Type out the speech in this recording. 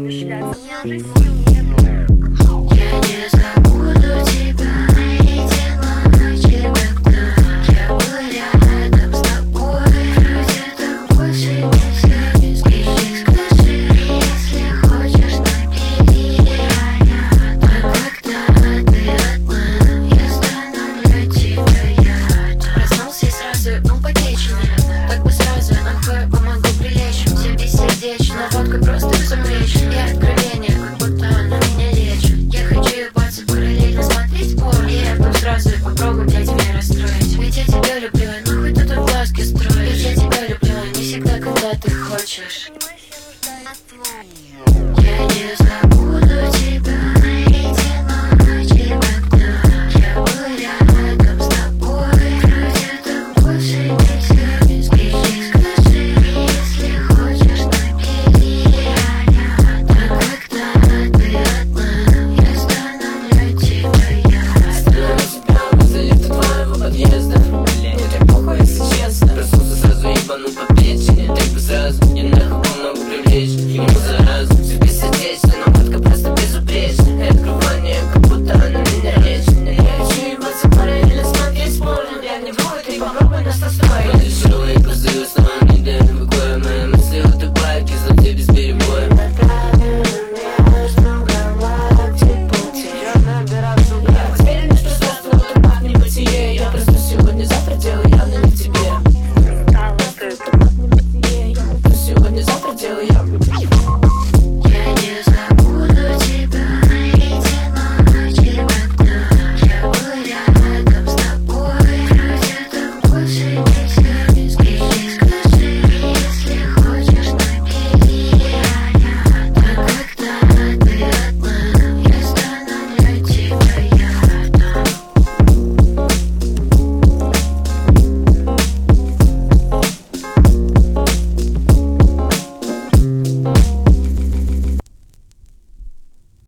не забуду тебя, и дела ночи, когда я был рядом с тобой. Вроде так больше не следишь, скажи, если хочешь, набери меня. Так когда ты одна, я стану для тебя я. Проснулся и сразу, потечный, так бы сразу нахуй помогу прилечь. Все бессердечно, водкой просто изумлечь. И откровение, как будто она меня лечит. Я хочу ебаться, параллельно смотреть порно. И я сразу попробуй, блядь, меня расстроить. Ведь я тебя люблю, нахуй ты тут глазки строишь. Ведь я тебя люблю, не всегда, когда ты хочешь. Я не забуду тебя, и дела ночи, когда я был рядом с тобой. Вроде так больше не следишь, скажи, если хочешь, набери меня. Так когда ты одна, я стану для тебя я. Остановись прямо возле твоего подъезда. Мне так похуй, если честно. Проснулся сразу ебану по печени. Так бы сразу, я нахуй помогу привлечь ему заразу. Все бессердечно, но водка просто безупречна. И открывание, как будто она меня лечит. Я хочу ебаться, параллельно смотреть порно. Я не буду, ты попробуй нас настроить. Подышал и поздаю снова, не даю покоя. Мои мысли утопают, кислоте без перебоя. Теперь не что стало, утопав в небытие. Я просто сегодня